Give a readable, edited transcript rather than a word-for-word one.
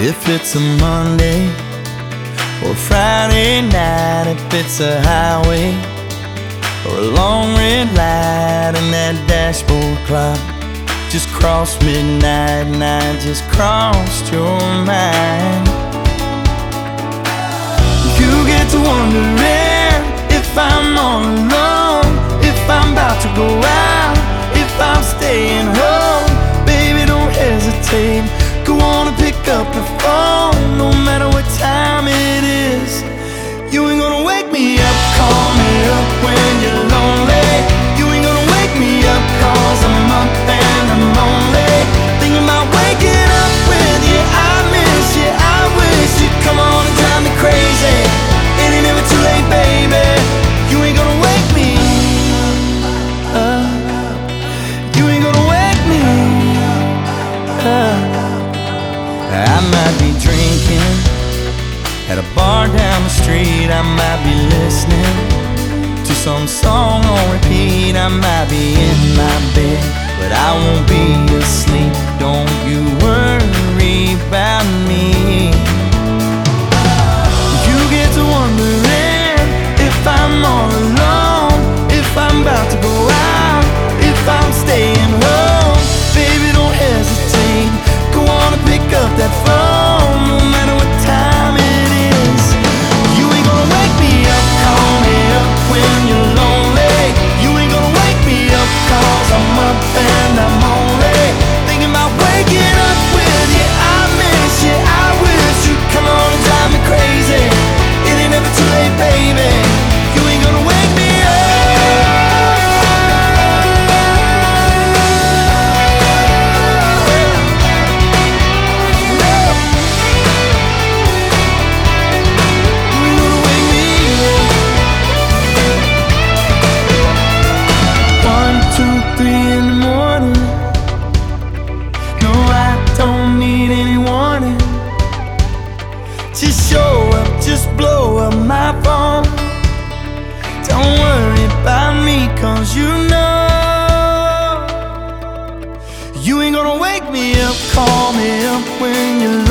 If it's a Monday or Friday night, if it's a highway or a long red light and that dashboard clock just crossed midnight and I just crossed your mind, you get to wondering if I'm all alone, if I'm about to go out, if I'm staying home. Baby, don't hesitate, go on and pick up the phone. No matter what time it is, you ain't gonna wake me up, call me up when you're lonely. You ain't gonna wake me up, 'cause I'm up and I'm lonely, thinking about waking up with you. I miss you, I wish you'd come on and drive me crazy. It ain't never too late, baby. You ain't gonna wake me up. You ain't gonna wake me up. I might be drinking at a bar down the street, I might be listening to some song on repeat, I might be in my bed, but I won't be asleep. Don't you worry about me. You get to wondering if I'm all alone, if I'm about to go out, if I'm staying home. Baby, don't hesitate, go on and pick up that phone. No matter what time it is, you ain't gonna wake me up, call me up when you're lonely. You ain't gonna wake me up, 'cause I'm up and I'm only thinking about waking up with you. I miss you, I wish you'd come on and drive me crazy. It ain't never too late, baby. You ain't gonna wake me up. Just show up, just blow up my phone. Don't worry about me, 'cause you know you ain't gonna wake me up, call me up when you're